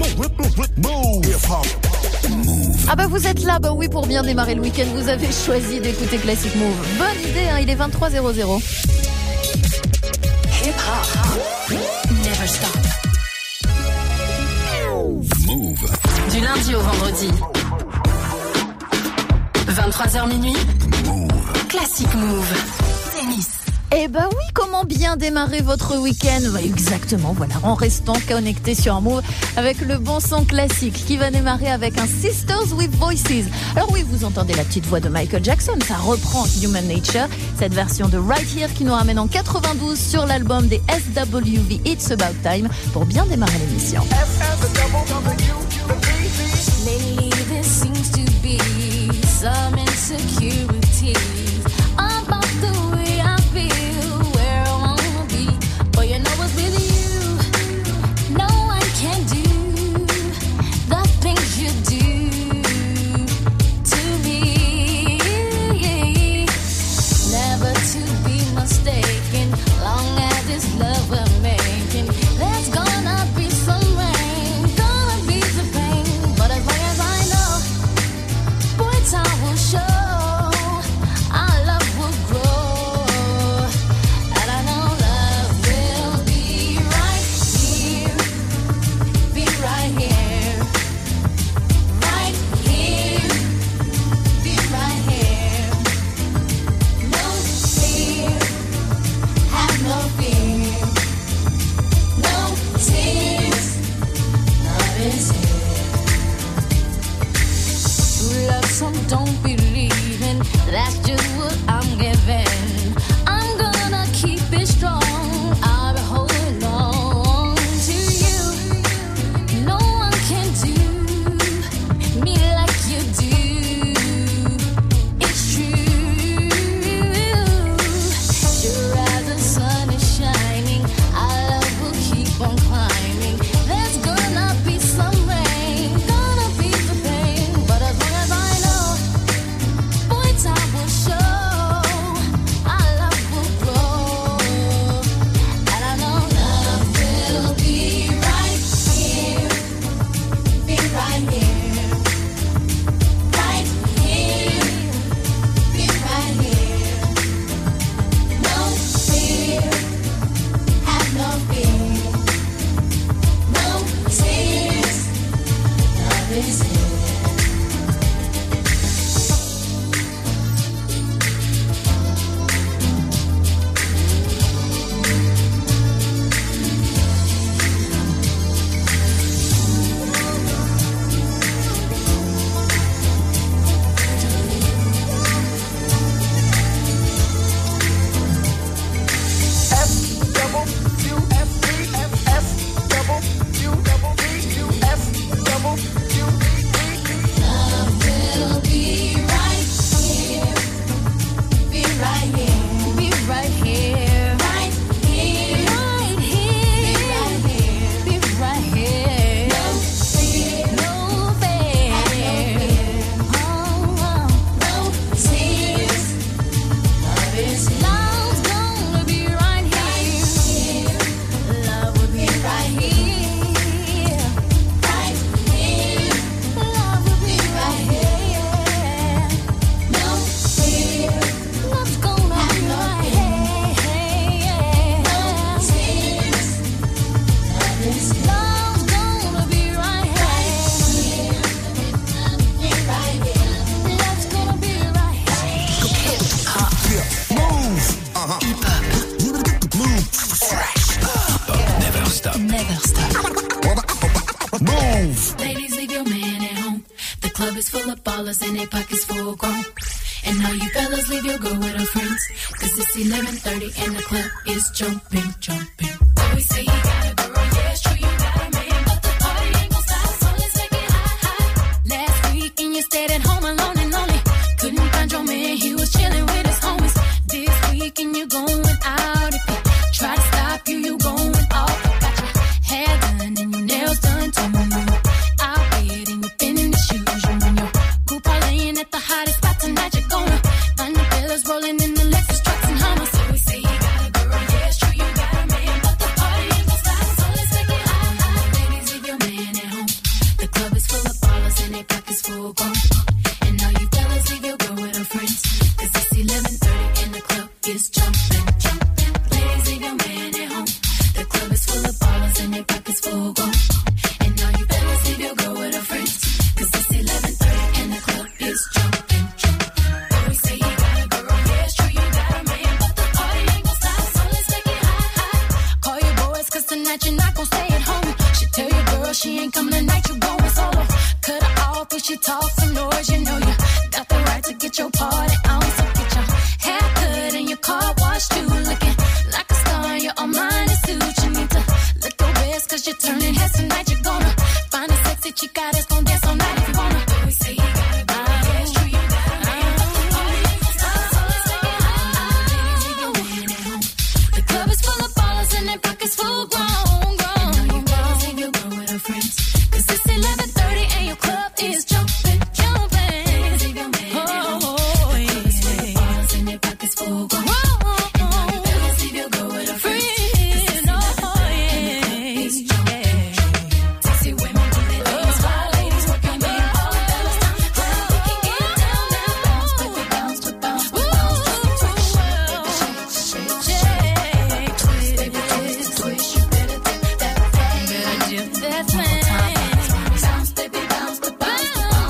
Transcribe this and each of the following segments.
Ah bah vous êtes là, bah oui, pour bien démarrer le week-end, vous avez choisi d'écouter Classic Move. Bonne idée, hein, il est 23h00. Hip-hop, never stop. Move. Du lundi au vendredi. 23h minuit. Move. Classic Move. Tennis. Eh ben oui, comment bien démarrer votre week-end? Bah exactement, voilà, en restant connecté sur Move avec le bon son classique qui va démarrer avec un Sisters with Voices. Alors oui, vous entendez la petite voix de Michael Jackson, ça reprend Human Nature, cette version de Right Here qui nous ramène en 92 sur l'album des SWV It's About Time pour bien démarrer l'émission. Lately there seems to be some insecurity about the way I feel, where I wanna be, but you know it's with you. No one can do the things you do to me. Never to be mistaken, long as it's love we're making. There's gonna be some rain, gonna be the pain, but as long as I know, boy, time will show. Some don't believe in, that's just what I'm giving. I'm gonna keep it strong, I'll be holding on to you. No one can do me like you do, it's true. Sure as the sun is shining, our love will keep on climbing. There's gonna be some rain, gonna be the pain, but as long as I know, time will show, our love will grow, and I know love will be right here, be right here, right here, be right here. No fear, have no fear, no tears, love is here. And their pockets full grown. And now you fellas leave your girl with her friends, 'cause it's 11:30 and the club is jumping, jumping. Always say you got a girl, yeah, it's true, you got a man, but the party ain't gon' stop, so let's take it high, high. Last week and you stayed at home alone and lonely. Couldn't find your man, he was chilling with his homies. This week and you going out. If you try to stop you, you going off. Got your hair done and your nails done, told me you out bed and you been in the shoes. You and your crew parlaying at the hottest spot tonight. You're gonna find the fellas rolling in the Lexus trucks and Hummers. So we say you got a girl, yeah, it's true, you got a man, but the party ain't gon' stop. So full grown. And all you fellas leave your girl with her friends. Cause it's 11:30 and the club is jumping, jumping. Always say you got a girl, yeah, it's true you got a man, but the party ain't gon' stop, so let's make it hot, hot. Call your boys cause tonight you're not gon' stay at home. She tell your girl she ain't coming tonight, you going solo. Cut her off if she talks some noise, you know you got the right to get your party on. So get your hair cut and your car washed too, looking like a star in your Armani suit. You need to look your best cause you're turning heads tonight. You're gonna find a sexy chica that's gonna dance all night if you wanna. Always say you got a girl, yeah, it's true you got a man, but the party ain't gon' stop, so let's make it hot. Ladies, leave your man at home. The club is full of ballers and their pockets full grown, grown. And all you fellas leave your girl with her friends. Cause it's 11:30 and your club is jumping, jumping. Ladies, leave your man at home. The club is full of ballers and their pockets full grown. And all you fellas leave your girl with her friends. Cause it's 11:30 and the club is jumping. Sexy women do their things while ladies work your man. All the fellas time to clap. We can get down now. Bounce, baby, bounce, bounce, bounce, bounce, twist, shake, shake, twist, baby, twist, twist. You better dip that thing. You better dip that thing. Bounce, baby, bounce, bounce, bounce,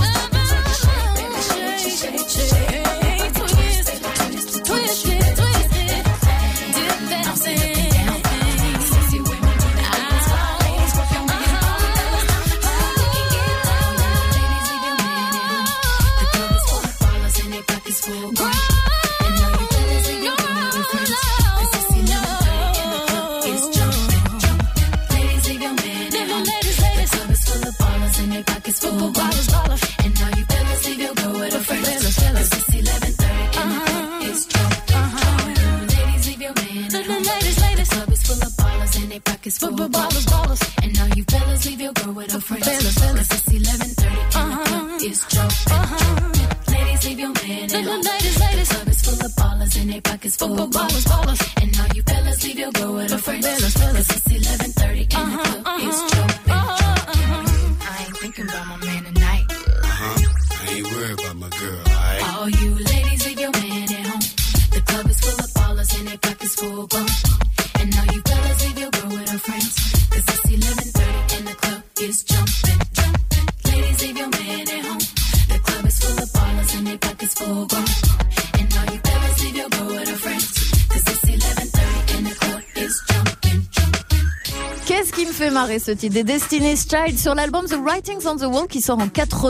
shake, baby, shake, shake, shake, twist, baby, twist, twist, twist, twist, dip that thing. Sexy women do their things while ladies work your man. All the fellas time to clap. We can get down now. Ladies, leave your man at home. The club is full of ballers and their pockets full grown. And all you fellas leave your girl with her friends. Cause it's 11:30 and the club is jumping, jumping. Ladies, leave your man at home. The club is full of ballers and their pockets full of ballers. And all you fellas leave your girl with her friends. Cause it's 11:30 and the club is jumping, jumping. Ladies, leave your man at home. The club is full of ballers and their pockets full of ballers. And all you fellas leave your girl with her friends. Cause it's 11:30 and the club is jumping, jumping. Ladies, leave your man at home. The club is full of ballers and their pockets full of ballers. And all you fellas leave your girl with her friends. Cause it's 11:30 and the club is jumping, jumping. I ain't thinking about my man tonight. I ain't worried about my girl, alright? All you ladies leave your man at home. The club is full of ballers and their pockets full grown. And all you fellas leave your girl with her friends. Cause it's 11:30 and the club is jumping, jumping. Ladies, leave your man at home. The club is full of ballers and their pockets full grown. And all you fellas leave your girl with her friends. Cause it's 11:30 and the club is jumping, jumping. Qu'est-ce qui me fait marrer ce titre des Destiny's Child sur l'album The Writings on the Wall qui sort en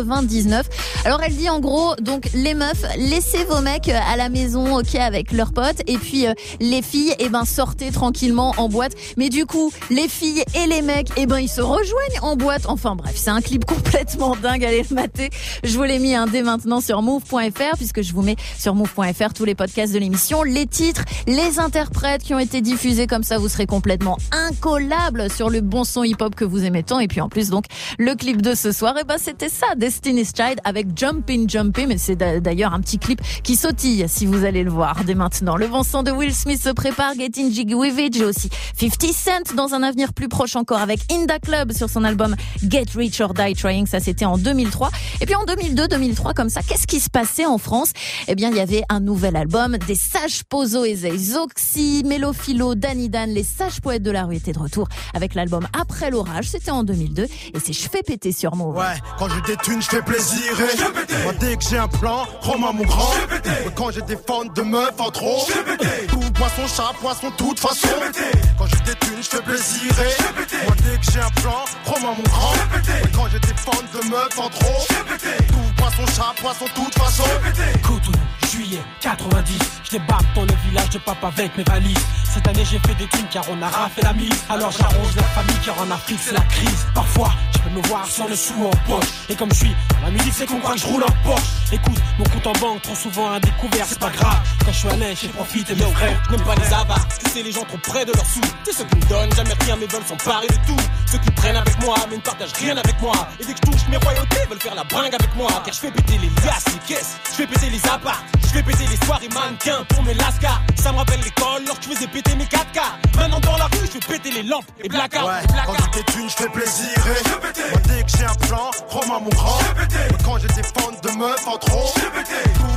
99. Alors elle dit en gros donc les meufs laissez vos mecs à la maison ok avec leurs potes et puis les filles sortez tranquillement en boîte. Mais du coup les filles et les mecs ils se rejoignent en boîte. Enfin bref c'est un clip complètement dingue, allez le mater. Je vous l'ai mis dès maintenant sur move.fr puisque je vous mets sur move.fr tous les podcasts de l'émission, les titres, les interprètes qui ont été diffusés comme ça vous serez complètement incollable sur le bon son hip-hop que vous aimez tant. Et puis en plus donc le clip de ce soir c'était ça, Destiny's Child avec Jumpin' Jumpin', mais c'est d'ailleurs un petit clip qui sautille si vous allez le voir dès maintenant. Le bon son de Will Smith se prépare, Getting Jiggy With It. J'ai aussi 50 Cent dans un avenir plus proche encore avec In Da Club sur son album Get Rich or Die Trying, ça c'était en 2003. Et puis en 2002-2003 comme ça, qu'est-ce qui se passait en France? Il y avait un nouvel album des Sages Pozo et Zay, Zoxy, Mélo Philo, Danny Dan, les Sages Poètes de la rue étaient de retour avec l'album Après l'orage, c'était en 2002 et c'est Je fais péter sur Move. Ouais, quand j'ai des thunes, je fais plaisir. Moi dès que j'ai un plan, Romain mon grand. Quand j'ai des fans de meufs en trop. Tout poisson, chat, poisson, toute façon. Quand j'ai des thunes, je fais plaisir. Moi dès que j'ai un plan, Romain mon grand. Quand j'ai des fans de meufs en trop. Tout poisson, chat, poisson, toute façon. Cotonou, juillet 90. Je débarque dans le village de papa avec mes valises. Cette année j'ai fait des thunes car on a raflé la mise. Alors j'arrose la famille car en Afrique c'est la crise. Parfois je peux me voir sans le sou en poche. Et comme je suis dans la musique c'est qu'on croit que je roule en Porsche. Écoute, mon compte en banque trop souvent à découvert, c'est pas grave. Quand je suis à l'aise, j'ai profité mes frères. N'aime pas les avares, parce que c'est les gens trop près de leurs sous. C'est ceux qui me donnent jamais rien mais veulent s'emparer de tout. Ceux qui prennent avec moi mais ne partagent rien avec moi. Et dès que je touche mes royautés veulent faire la bringue avec moi. Car je fais péter les liasses, les caisses, je fais péter les apparts, je fais péter les soirées mannequins pour mes lascars. Ça me rappelle l'école lorsque je faisais péter mes 4K. Maintenant dans la rue je fais péter les lampes et blackout. Ouais, quand j'ai des thunes, je fais plaisir. Moi dès que j'ai un plan, Romain mon grand. Et quand j'ai des fans de meufs en trop. Tout poisson,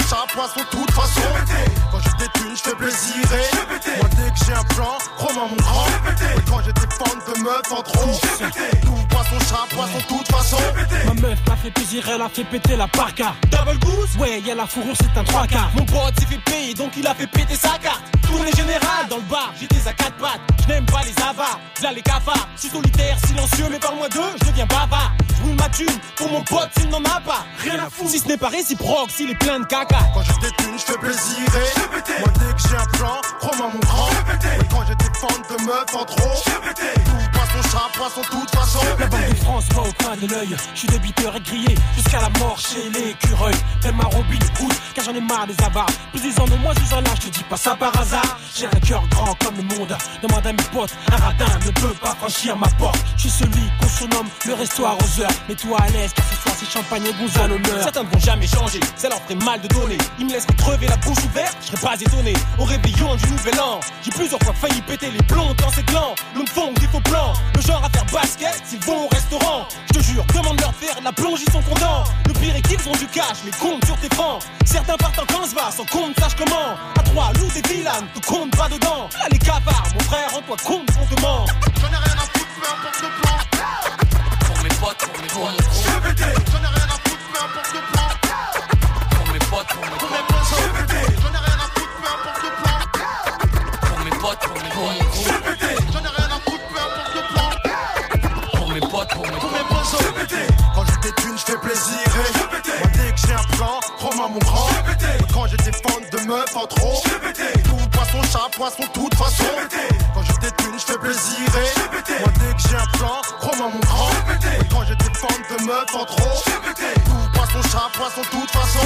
chat, poisson, toute façon. Quand j'ai des thunes, je fais plaisirer. Moi dès que j'ai un plan, Romain mon grand. Et quand j'ai des fans de meufs en trop. Tout poisson, chat, poisson, toute façon. Ma meuf m'a fait plaisir, elle a fait péter la parka. Double goose, ouais, y'a la fourrure, c'est un 3/4. Mon pote s'est fait payer, donc il a fait péter sa carte. Tournée générale dans le bar, j'ai des à 4 pattes. Je n'aime pas les avares, là les cafards. Je suis solitaire, silencieux, mais parle-moi d'eux, je deviens bavard. Je roule ma thune pour mon pote s'il n'en a pas. Rien à foutre, si ce n'est pas réciproque, s'il est plein de caca. Quand j'ai des thunes, je fais plaisirer. Moi dès que j'ai un plan, Romain mon grand. Et quand j'ai des fans de meufs en trop. Tout poisson, chat, poisson, toute façon. La Banque de France voit au coin de l'œil. Je suis débiteur et grillé jusqu'à la mort chez l'écureuil. Fais ma Robin Hood, car j'en ai marre des avares. Plus 10 ans de moi, je suis un lâche, je te dis pas ça par hasard. J'ai un cœur grand comme le monde. Demande à mes potes, un radin ne peut pas franchir ma porte. Je suis celui qu'on surnomme le resto arroseur. Mets-toi à l'aise, car ce soir c'est champagne et bouze à l'honneur. Certains ne vont jamais changer, ça leur ferait mal de donner. Ils me laisseraient crever la bouche ouverte, je serais pas étonné. Au réveillon du nouvel an, j'ai plusieurs fois failli péter les plombs dans ces glands. L'homme fond des faux plans, le genre à faire basket s'ils vont au restaurant. Je te jure, demande-leur de faire de la plonge, ils sont contents. Le pire est qu'ils ont du cash, mais compte sur tes francs. Certains partent en 15 va, sans compte, sache comment. À 3, loup des vilanes, tout compte pas dedans. Là les cafards, mon frère, en toi compte fondement. J'en ai rien à foutre, peu importe le plan. Pour mes potes, pour mes potes. J'en ai rien à foutre, peu importe le plan. Pour mes potes, pour mes potes. J'en ai rien à foutre, peu importe le plan. Pour mes potes, pour mes potes. J'en ai rien à foutre, peu importe le plan. Pour mes potes, pour mes potes. Quand j'ai des thunes, je fais plaisirer. Moi dès que j'ai un plan, Romain mon grand. Et quand j'ai des fans de meufs en trop. Tout poisson, chat, poisson, toute façon. Quand j'ai des thunes, je fais plaisirer. Moi dès que j'ai un plan, Romain mon grand. Et quand j'ai des fans de meufs en trop. Tout poisson, chat, poisson, toute façon.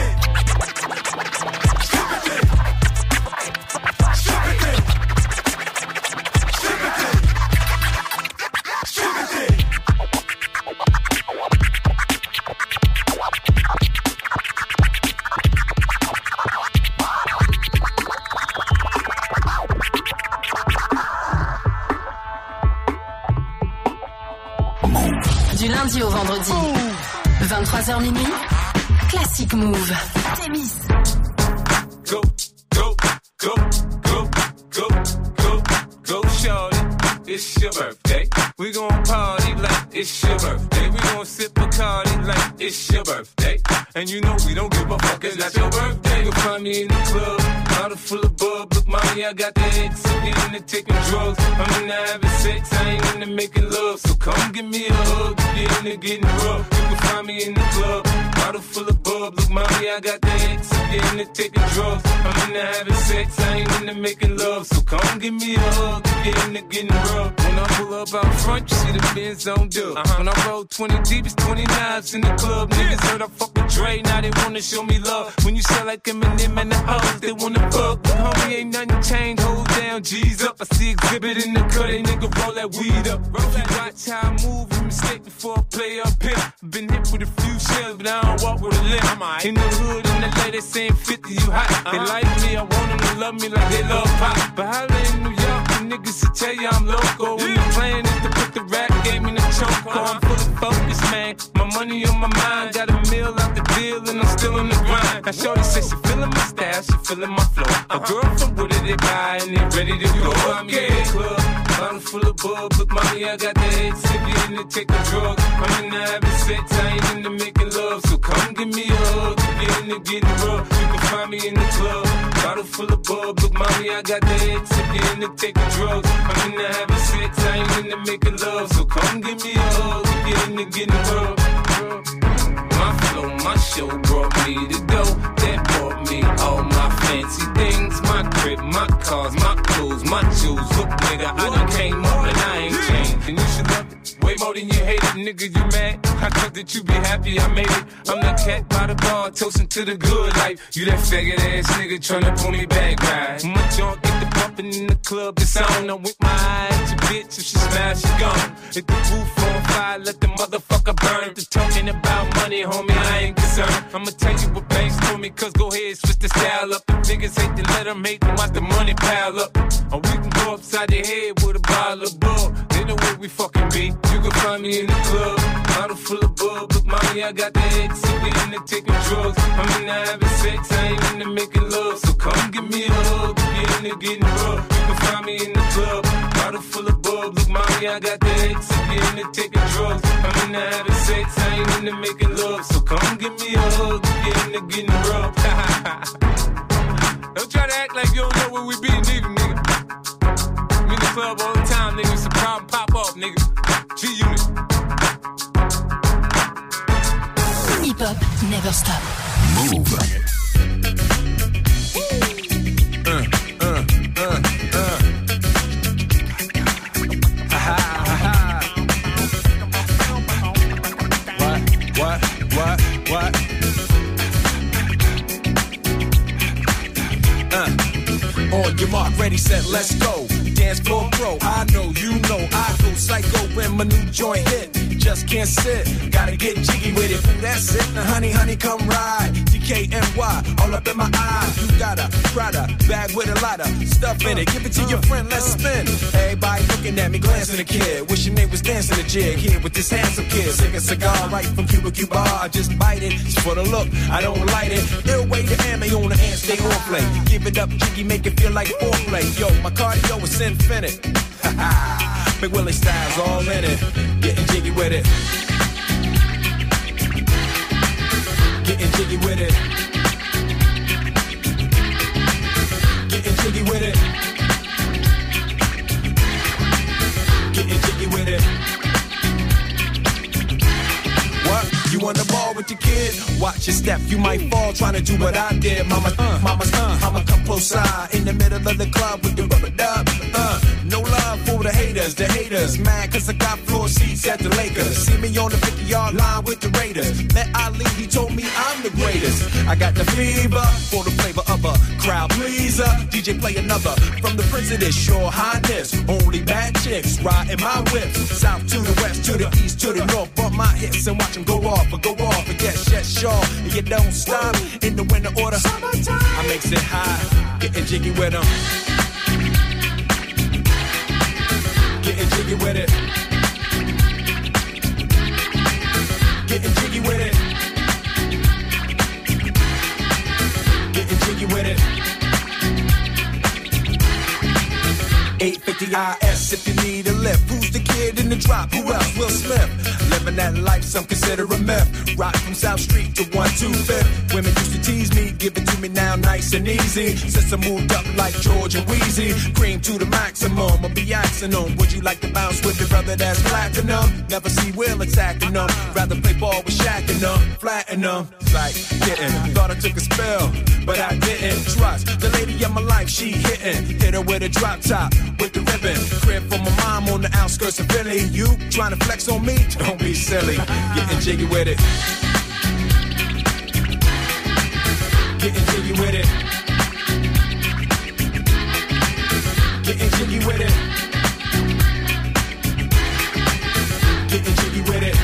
Du lundi au vendredi, 23h minuit, Classic Move. Témis. Go, go, go, go, go, go, go, shorty. It's your birthday. We gon' party like it's your birthday. We gon' sip Bacardi like it's your birthday. And you know we don't give a fuck, it's not your birthday. You'll find me in the club, bottle full of bub. Look, mommy, I got the X. I'm into taking drugs. I'm into having sex, I ain't into making love. So come give me a hug, get into getting rough. You can find me in the club, bottle full of bub. Look, mommy, I got the X. I'm into taking drugs. I'm into having sex, I ain't into making love. So come give me a hug, get into getting rough. When I pull up out front, you see the Benz on dub. When I roll 20 deep, it's 20 knives in the club. Niggas heard I fuck with Dre, now they wanna show me love. When you sell like Eminem and the hoes, they wanna fuck. Homie, ain't nothing changed, hold down, G's up. I see exhibit in the cut, they nigga roll that weed up. Roll that, watch how I move, you mistake before I play up here. Been hit with a few shells, but I don't walk with a limp. In the hood, in the lady saying 50, you hot. They like me, I want them to love me like they love pop. But holla in New York, the niggas will tell you I'm loco. When the plan is to put the rap game in the choke. I'm full of focus, man. My money on my mind, got a meal out the deal, and I'm still on the grind. Now shorty says she feeling my style, she feeling my flow. A girl from Wooded, they buy and they ready to go. I'm in the club, bottle full of bub. Look, mommy, I got the head, sip you in to take a drug. I'm into having sex, I ain't into making love. So come give me a hug, get into getting rough. You can find me in the club, bottle full of bub. Look, mommy, I got the head, sip you in to take a drug. I'm into having sex, I ain't into making love. So come give me a hug, get into getting rough. My flow, my show brought me to go. That brought me all my fancy things. My crib, my cars, my clothes, my jewels. Look, nigga, I done came up and I ain't changed. And you should love it way more than you hate it. Nigga, you mad? I thought that you be happy I made it. I'm the cat by the bar, toasting to the good life. You that faggot ass nigga tryna pull me back, right? My junk get the bumpin' in the club, it's on. I'm with my eye at your bitch, if she smash, she gone. Hit the roof on fire, let the motherfucker burn. The talking about money, homie, I ain't concerned. I'ma tell you what banks told me, cause go ahead, switch the style up. The niggas hate to let them hate them, watch the money pile up. Or we can go upside the head with a bottle of bull. They know where we fucking be. You can find me in the club, Bottle full of bub, look, mommy, I got the X. So we in there taking drugs. I'm in there having sex, I ain't in there making love. So come give me a hug, if you're in there getting rough. You can find me in the club. Bottle full of bub, look, mommy, I got the X. So we in there taking drugs. I'm in there having sex, I ain't in there making love. So come give me a hug, if you're in there getting rough. Don't try to act like you don't know where we be, neither, nigga. I'm in the club all the time, nigga. It's a problem, pop off, nigga. G-Unit. Hip-hop, never stop. Move. What? On your mark, ready, set, let's go. Dance floor pro, I know, you know, I go psycho when my new joint hit. Just can't sit, gotta get jiggy with it. Ooh, that's it, now honey, come ride. DKNY, all up in my eyes. You got a Prada bag with a lot of stuff in it. Give it to your friend, let's spin. Everybody looking at me, glancing a kid. Wishing they was dancing a jig here with this handsome kid. Sick a cigar right from Cuba Cuba. I just bite it, it's for the look, I don't light it. Ill way to ammo on the hand, stay on play. Give it up, jiggy, make it feel like foreplay. Yo, my cardio is infinite. Big Willie style's all in it. Getting jiggy with it. Getting jiggy with it. Getting jiggy with it. Getting jiggy with it. What? You on the ball with your kid? Watch your step, you might fall trying to do what I did. Mama, I'ma come close side in the middle of the club with the rubber dub. No love for the haters, mad cause I got floor seats at the Lakers. See me on the 50-yard line with the Raiders. Met Ali, he told me I'm the greatest. I got the fever for the flavor of a crowd pleaser. DJ play another from the president's your highness. Only bad chicks riding my whip. South to the west, to the east, to the north. Bump my hips and watch them go off. And yes, sure. And you don't stop in the winter order. I makes it high, getting jiggy with them. Getting jiggy with it. Getting jiggy with it. Getting jiggy with it. 850 IS if you need a lift. Who's the kid in the drop? Who else? Will Smith. Living that life, some consider a myth. Rock from South Street to 125th. Women used to tease me, give it to me now nice and easy. Since I moved up like George and Wheezy, cream to the maximum, I'll be axing them. Would you like to bounce with your brother that's platinum? Never see Will attacking them. Rather play ball with Shaq and them, flatten them. Like getting, thought I took a spell, but I didn't. Trust the lady of my life, she hitting. Hit her with a drop top, with the ribbon. Crib for my mom on the outskirts of Philly. You trying to flex on me? Don't be silly. Getting jiggy with it. Getting jiggy with it. Getting jiggy with it. Getting jiggy with it.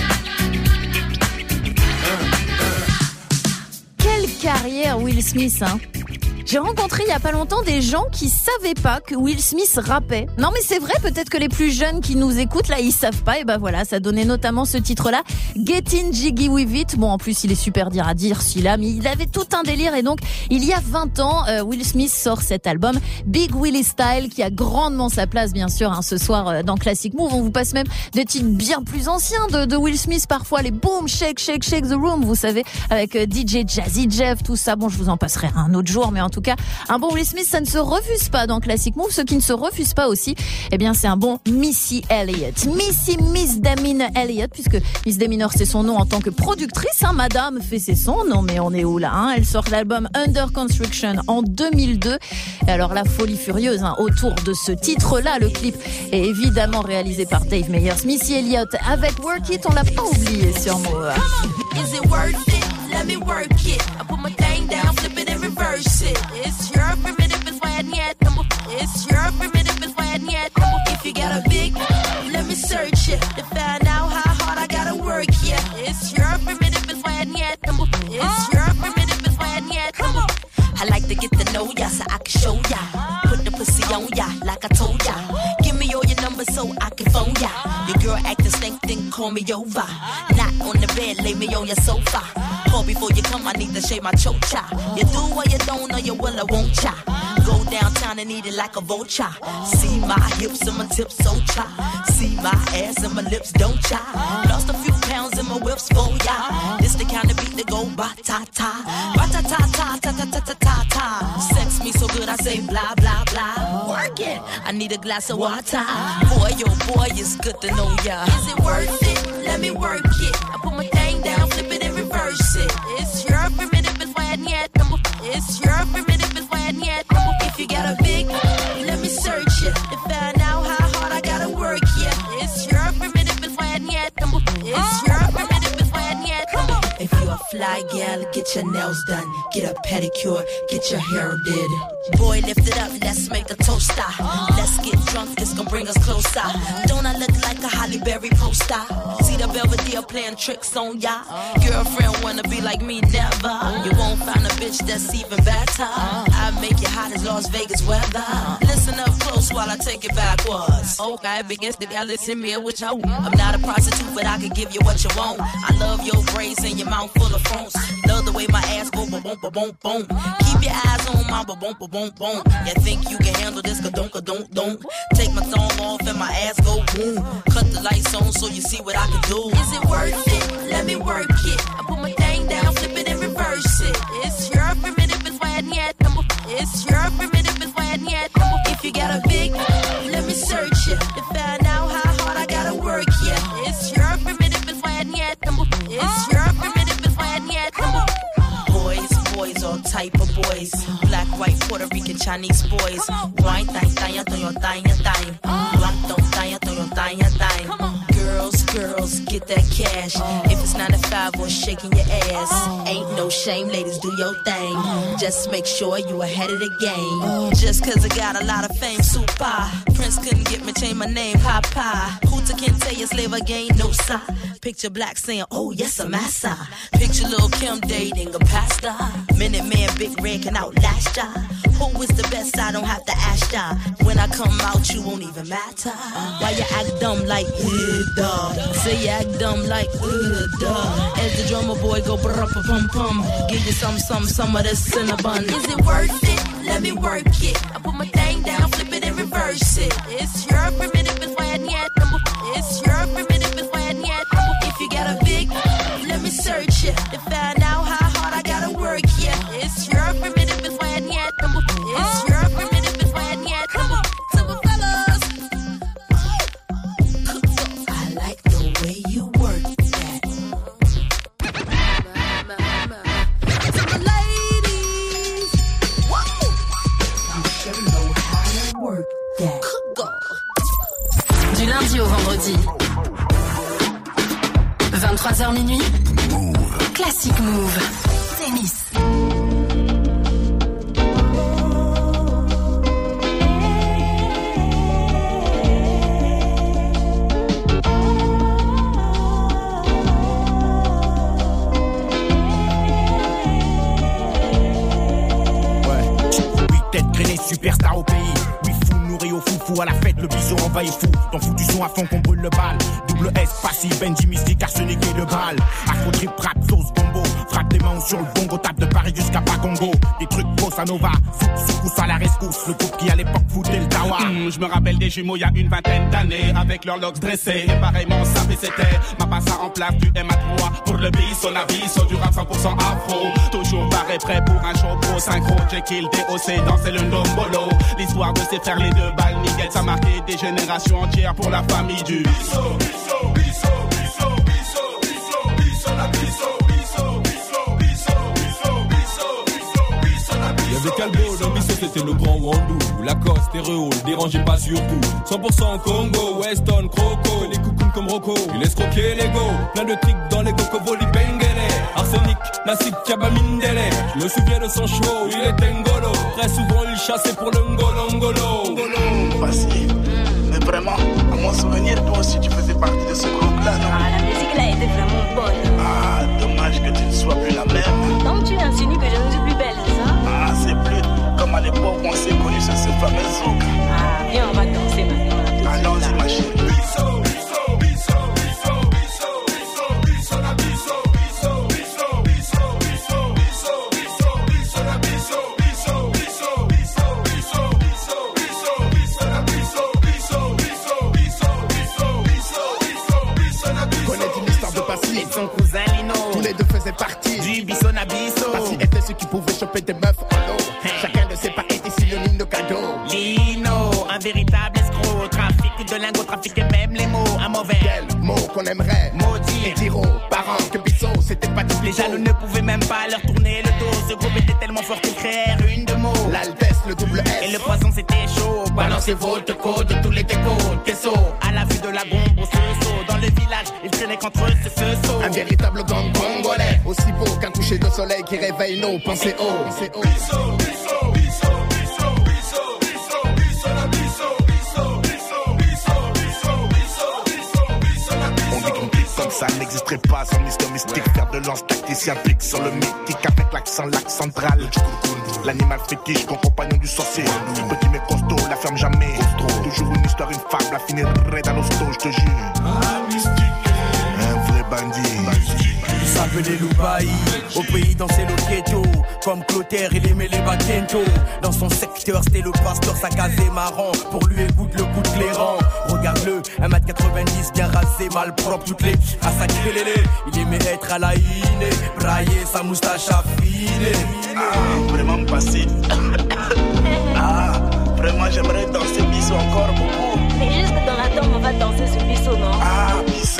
Quelle carrière Will Smith, hein. J'ai rencontré il y a pas longtemps des gens qui savaient pas que Will Smith rappait. Non mais c'est vrai, peut-être que les plus jeunes qui nous écoutent là, ils savent pas. Et ben voilà, ça donnait notamment ce titre-là, Getting Jiggy With It. Bon, en plus il est super dur à dire celui-là, mais il avait tout un délire. Et donc il y a 20 ans, Will Smith sort cet album Big Willie Style, qui a grandement sa place bien sûr hein, ce soir dans Classic Move. On vous passe même des titres bien plus anciens de Will Smith, parfois les Boom Shake Shake Shake the Room, vous savez, avec DJ Jazzy Jeff, tout ça. Bon, je vous en passerai un autre jour, mais en tout cas, un bon Will Smith, ça ne se refuse pas dans Classic Move. Ce qui ne se refuse pas aussi, eh bien, c'est un bon Missy Elliott. Miss Demeanor Elliott, puisque Miss Demeanor, c'est son nom en tant que productrice, hein, madame fait c'est son nom, mais on est où là, hein? Elle sort l'album Under Construction en 2002. Et alors, la folie furieuse, hein, autour de ce titre-là, le clip est évidemment réalisé par Dave Meyers. Missy Elliott avec Work It, on l'a pas oublié sur Move. Is it worth it? Let me work it. I put my thing down, flip it and reverse it. It's your primitive, it's why I need. It's your primitive, it's why I need. If you got a big, let me search it to find out how hard I gotta work. Yeah, it's your primitive, it's why I need. It's your primitive, it's why I need. I like to get to know ya so I can show ya. Put the pussy on ya like I told ya. Give me all your numbers so I can phone ya. Your girl acting stink, then call me over. Not on the bed, lay me on your sofa. Call before you come, I need to shave my chocha. You do or you don't, or you will or won't cha. Go downtown and eat it like a vulture. See my hips and my tips, so cha. See my ass and my lips, don't cha. Lost a few pounds in my whips, for ya. This the kind of beat that go ba-ta-ta. Ba-ta-ta-ta-ta-ta-ta-ta-ta. Sex me so good I say blah, blah, blah. Work it, I need a glass of water. Boy, oh boy, it's good to know ya. Is it worth it? Let me work it. I put my thing down, flip it and reverse it. It's your primitive, it's why I need number. It's your primitive, it's why I need number. If you got a big, let me search it. To find out how hard I gotta work, yeah. It's your primitive, it's why I need number. It's your primitive, it's why I need number. If you a fly gal, get your nails done. Get a pedicure, get your hair did. Boy, lift it up, let's make a toaster. Let's get drunk, this gon' bring us closer. Don't I look like a Halle Berry poster? See the Belvedere playing tricks on ya. Girlfriend wanna be like me, never. You won't find a bitch that's even better. I make you hot as Las Vegas weather. Listen up close while I take it backwards. Okay, begins to listen me what you want. I'm not a prostitute, but I can give you what you want. I love your braids and your mouth full of phones. Love the way my ass go boom, boom, boom, boom. Keep your eyes on my boom, boom, boom, boom. You think you can handle this? Don't. Take my thumb off and my ass go boom. Cut the lights on so you see what I can do. Is it worth it? Let me work it. I put my thing down, flip it and reverse it. It's your primitive, it's why I need number. It's your primitive, it's why I need number. If you got a big, let me search it. To find out how hard I gotta work, yeah. It's your primitive, it's why I need number. It's your primitive, it's why I need number. Boys, all type of boys. Black, white, Puerto Rican, Chinese boys. Wine, thang, Girls, get that cash. If it's 9 to 5 or shaking your ass, ain't no shame, ladies, do your thing. Just make sure you ahead of the game. Just cause I got a lot of fame, super. Prince couldn't get me, change my name, Papa. Hooter can tell you slave again, no sir. Picture Black saying, oh yes, I'm massa. Picture Lil' Kim dating a pastor. Minute Man, Big Red can outlast ya. Who is the best? I don't have to ask ya. When I come out, you won't even matter. Why you act dumb like, duh? Say you act dumb like, duh. As the drummer boy go brr-pum-pum. Give you some of this cinnabon. Is it worth it? Let me work it. I put my thing down, flip it and reverse it. It's your primitive, it's why I need number. It's your primitive, it's why I need number. If you got a big, let me search it. To find out how hard I gotta work, yeah. It's your primitive, it's why I need number. It's your primitive, it's why I need number. Super fellas, I like the way you work that. Super ladies, whoa, you sure know how to work that. Du lundi au vendredi, 23h minuit, Classic Move, Tennis. Superstar au pays, oui fou nourri au foufou à la fête, le bison envahit fou. Dans fou du son à fond qu'on brûle le bal. Double S, passif, Benji mystique, arsenic et de balle. Afro trip, rap, sauce, combo. Frappe des mains sur le bongo, tape de Paris jusqu'à Pacongo. Des trucs bossa nova, secousse à la rescousse. Le groupe qui à l'époque foutait le tawa. Je me rappelle des jumeaux il y a une vingtaine d'années, avec leurs locks dressés. Et pareillement savait c'était ma passe en place du MA3. Pour le bis, son avis, sur du rap 100% afro. Toujours pareil prêt pour un show pro synchro. Jekyll, DOC, danser le ndombolo. L'histoire de ces frères, les deux balles, Miguel, ça a marqué des générations entières pour la famille du bisso, bisso, bisso, bisso, bisso, bisso, bisso, la bisso, bisso, bisso, bisso, bisso, bisso, bisso, bisso, la bisso. Y'avait Calbo, dans Bisso c'était le grand Wandou. Lacoste et Réole, dérangez pas surtout. 100% Congo, Weston, Croco, les coucounes comme Rocco. Il laisse croquer les go, plein de tricks dans les cocovoli bengele. Arsenic, Nassik, Kaba Mindele. Je me souviens de son show, il était ngolo. Très souvent il chassait pour le ngolo. Facile. Mais vraiment, à mon souvenir, toi aussi tu faisais partie de ce groupe-là, non? Ah, la musique là était vraiment bonne. Ah, dommage que tu ne sois plus la même. Donc tu insinues que je ne suis plus belle, c'est ça? Ah, c'est plus comme à l'époque où on s'est connus sur ce fameux zouk. Ah, viens, on va danser maintenant. Allons-y, ma chérie. et son cousin Lino. Tous les deux faisaient partie du Bisso Nabisso. Parce qu'ils étaient ceux qui pouvaient choper des meufs en lot. Chacun de ses pas était synonyme de cadeau. Lino, un véritable escroc. Trafic de lingots, trafic et même les mots. Un mauvais mot qu'on aimerait maudire. Et dire aux parents que Bisso c'était pas du Les jaloux ne pouvaient même pas leur tourner le dos. Ce groupe était tellement fort qu'ils créèrent une de mots. L'Altesse, le double S. Et le poisson c'était chaud. Balancez votre code de tous les décos, tes sauts. À la vue de la gombe, au saut. Dans le village, ils traînaient qu'entre eux, c'est ce saut. Un véritable gang congolais. Aussi beau qu'un coucher de soleil qui réveille nos pensées haut. Bisso, Bisso, Bisso, Bisso, Bisso, Bisso, Bisso, la Bisso, Bisso, Bisso, Bisso, Bisso, Bisso, Bisso, Bisso, la Bisso. On dit qu'une clique comme ça n'existerait pas sans Mister Mystique. Faire de lance tacticien pique sur le mythique avec l'accent lac central. L'animal fétiche, compagnon du sorcier. Petit mais costaud, la ferme jamais. Toujours une histoire, une fable, la finirait dans l'hosto, je te jure. Un vrai bandit. Il s'appelait Loubaï, au pays dansait le ghetto. Comme Clotaire, il aimait les bakento. Dans son secteur, c'était le pasteur, ça casait marrant. Pour lui, écoute le coup de clairant. Regarde-le, 1m90, bien rasé, mal propre, toutes les à sa lélé. Il aimait être à la iné, brailler sa moustache affinée. Vraiment passé. Vraiment, j'aimerais danser Bisso encore beaucoup. Mais juste dans la tombe, on va danser ce Bisso, non? Bisso.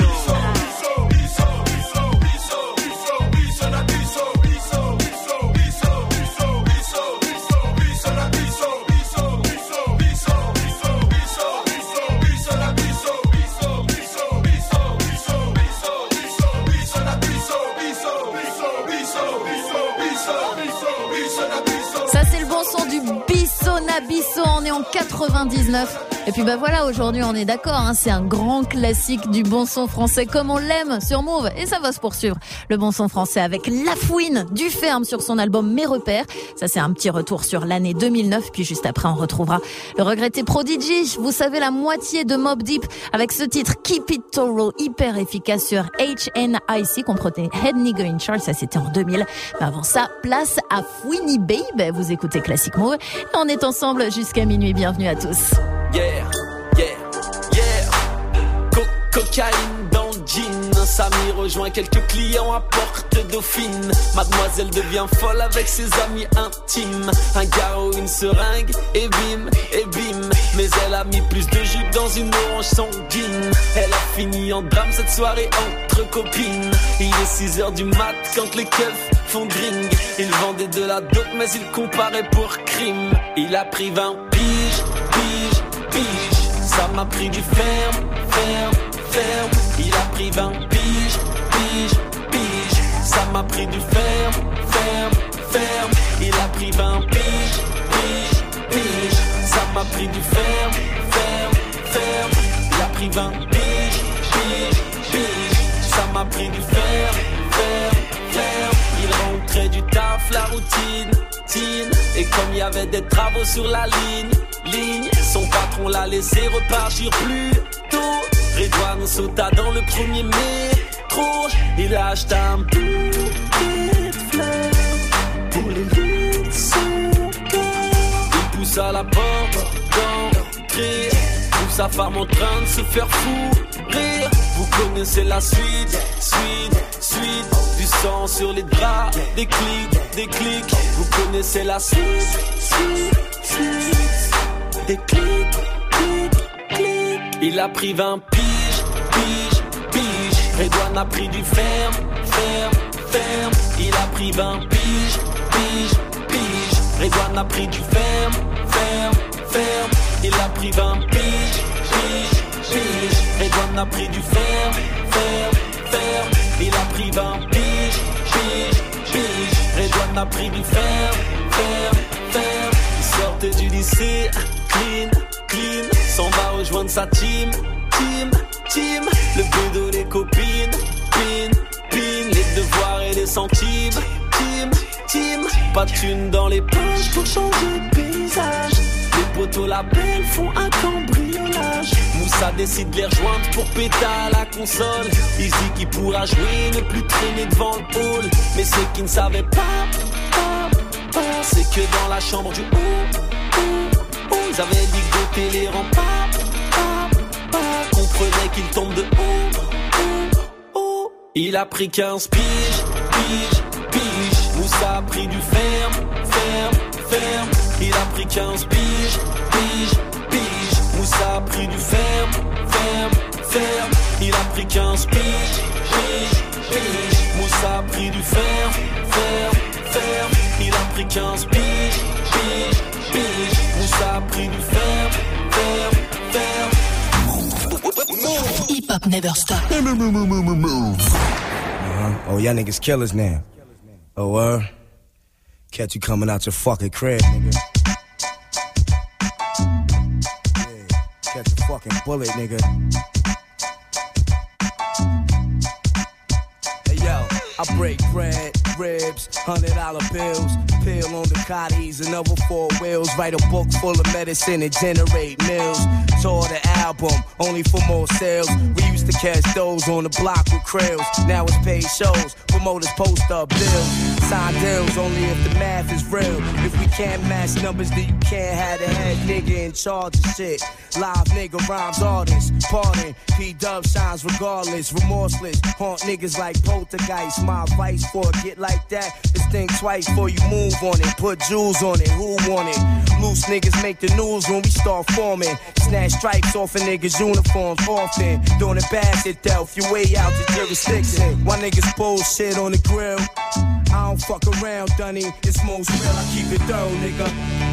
Bisso, on est en 99. Et puis bah voilà, aujourd'hui on est d'accord, hein, c'est un grand classique du bon son français comme on l'aime sur Move. Et ça va se poursuivre, le bon son français avec La Fouine du Ferme sur son album Mes Repères. Ça c'est un petit retour sur l'année 2009. Puis juste après on retrouvera le regretté Prodigy, vous savez la moitié de Mobb Deep, avec ce titre Keep It Thorough, hyper efficace sur HNIC, comprenez Head Nigga in Charge, ça c'était en 2000. Mais avant ça, place à Fouini Babe, vous écoutez Classic Move. Et on est ensemble jusqu'à minuit, bienvenue à tous. Yeah, yeah, yeah. Cocaïne dans le jean. Samy rejoint quelques clients à Porte Dauphine. Mademoiselle devient folle avec ses amis intimes. Un garrot, une seringue, et bim. Mais elle a mis plus de jus dans une orange sanguine. Elle a fini en drame cette soirée entre copines. Il est 6h du mat quand les keufs font drink. Il vendait de la dope mais il comparait pour crime. Il a pris 20 piges. Ça m'a pris du ferme. Il a pris 20 piges. Ça m'a pris du ferme. Il a pris 20 piges. Ça m'a pris du ferme. Il a pris 20 piges. Ça m'a pris du ferme. Il rentrait du taf, la routine. Et comme il y avait des travaux sur la ligne, son patron l'a laissé repartir plus tôt. Redouane sauta dans le premier métro. Il a acheté un bouquet de fleurs pour les vies de son cœur. Il poussa la porte d'entrée, trouve sa femme en train de se faire rire. Vous connaissez la suite. Du sang sur les draps, des clics. Vous connaissez la suite. Des clics. Il a pris 20 piges. Redouane a pris du ferme. Il a pris 20 piges. Redouane a pris du ferme. Il a pris 20 piges. Redouane a pris du ferme. Il a pris 20 piges. Redouane a pris du ferme. Il sortait du lycée, clean. S'en va rejoindre sa team. Le bédo, les copines, les devoirs et les centimes. Team, pas de thunes dans les poches pour changer de paysage. Les poteaux la belle font un cambriolage. Moussa décide de les rejoindre pour péter à la console. Il dit qu'il pourra jouer, ne plus traîner devant le hall. Mais ce qu'il ne savait pas, c'est que dans la chambre du haut, ils avaient ligoté les remparts. Comprenait qu'il tombe de haut. Il a pris 15 piges, Moussa a pris du ferme. Il a pris 15 piges, Moussa a pris du ferme. Il a pris 15 piges, Moussa a pris du ferme. Il a pris 15 piges, Moussa a pris du ferme. Hip hop never stop. Oh, y'all niggas killers now. Oh, catch you coming out your fucking crib, nigga. Yeah, catch a fucking bullet, nigga. Hey, yo, I break bread, ribs, $100 bills, pill on the cotties and other 4 wheels, write a book full of medicine and generate mills. Tour the album, only for more sales. We used to catch those on the block with krills. Now it's paid shows, promoters post up bills. Sign deals only if the math is real. If we can't match numbers, then you can't have the head nigga in charge of shit. Live nigga rhymes artists, pardon. P-Dub shines regardless, remorseless. Haunt niggas like poltergeist. My advice for a get like that is think twice before you move on it. Put jewels on it, who want it? Loose niggas make the news when we start forming. Snatch stripes off a niggas' uniforms often. Doing it bad shit Delph, your way out the jurisdiction. Why niggas bullshit on the grill? I don't fuck around, Dunny. It's most real, I keep it thorough, nigga.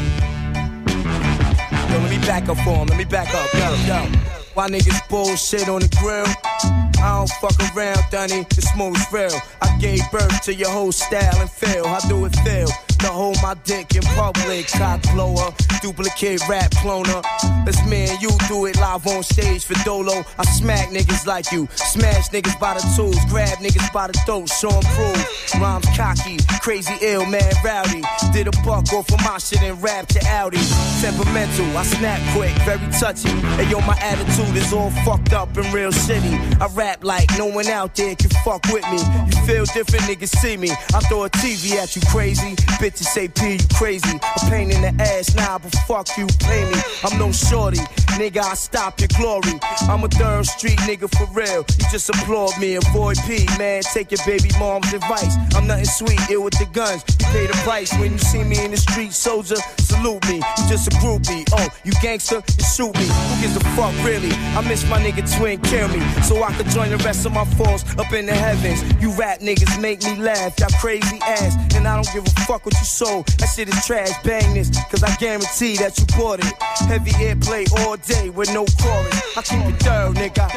Yo, let me back up for him, let me back up, yo. Why niggas bullshit on the grill? I don't fuck around, Dunny. It's most real. I gave birth to your whole style and feel. How do it feel? To hold my dick in public, cock blower, duplicate rap cloner. Let's me and you do it live on stage for Dolo. I smack niggas like you, smash niggas by the tools, grab niggas by the throat, show 'em prove. Rhymes cocky, crazy ill, mad rowdy. Did a buck off of my shit and rap to Audi. Temperamental, I snap quick, very touchy. And yo, my attitude is all fucked up and real shitty. I rap like no one out there can fuck with me. You feel different, niggas see me. I throw a TV at you, crazy. Bitches say P, you crazy. A pain in the ass now, but fuck you, pay me. I'm no shorty, nigga, I stop your glory. I'm a third street nigga for real. You just applaud me, avoid P, man. Take your baby mom's advice. I'm nothing sweet, ill with the guns. You pay the price when you see me in the street, soldier. Salute me, you just a groupie. Oh, you gangster, you shoot me. Who gives a fuck, really? I miss my nigga Twin, kill me. So I could join the rest of my force up in the heavens. You rap niggas make me laugh, y'all crazy ass. And I don't give a fuck what you sold. That shit is trash, bang this, cause I guarantee that you bought it. Heavy airplay all day with no chorus. I keep it thorough, nigga.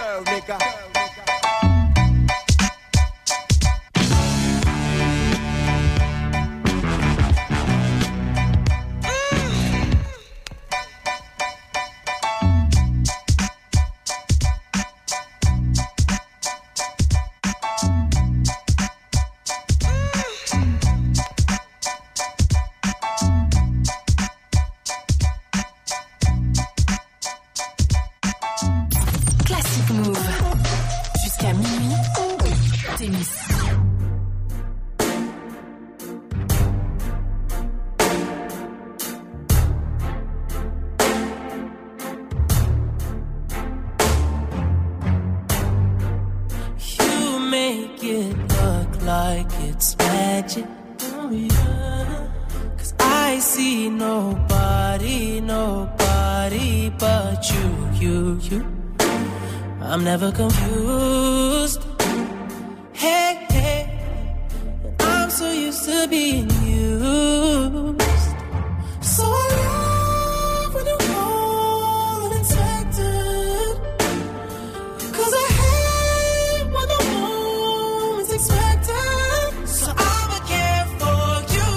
I'm never confused. Hey, hey, I'm so used to being used. So I love when you call unexpected. Cause I hate when the moment's expected. So I'ma care for you.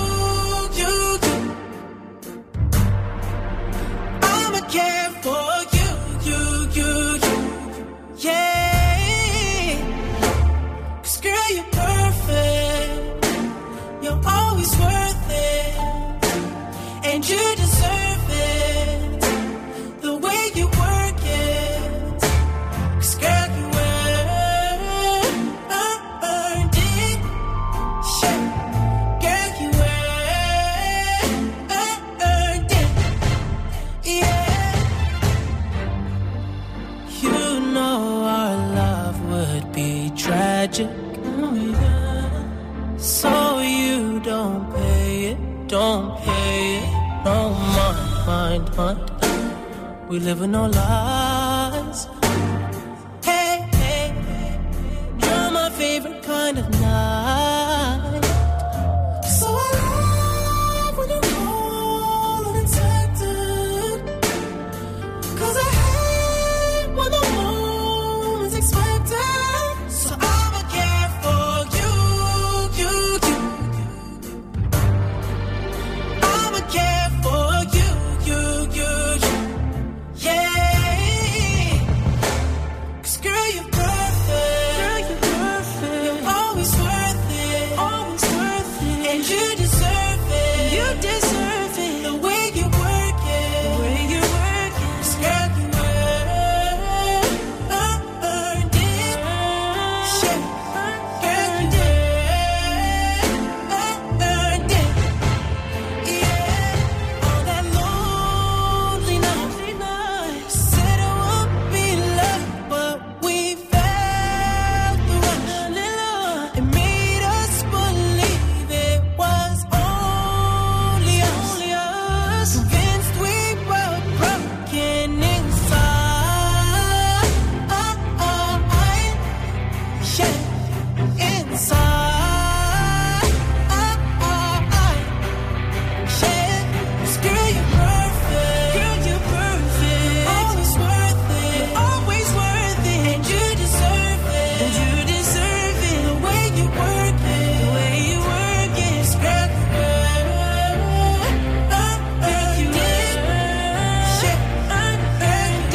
I'ma care for you. Yeah, 'cause girl, you're perfect. You're always worth it, and you deserve it. The way you work it, 'cause girl, you earned it. Yeah, girl, you earned it. Yeah, you know our love would be tragic So you don't pay it, no mind. We live in no lies. Hey, you're my favorite kind of night. So I love when you call unexpected, 'cause I hate when the moment's expected. So I'ma care for you. I'ma care for you. Yeah. 'Cause girl, you're perfect. You're always worth it. And you deserve it. The way you work it. 'Cause girl, you earned it. Shit. Girl, you earned it. Yeah. All that lonely night. Said it would be love, but we felt the rush. It made us believe it was only us. Convinced we were broken inside. Yeah, inside. Yeah, 'cause girl, you're perfect. Always worth it. And you deserve it. The way you work it. 'Cause girl, you earned it. Yeah, earned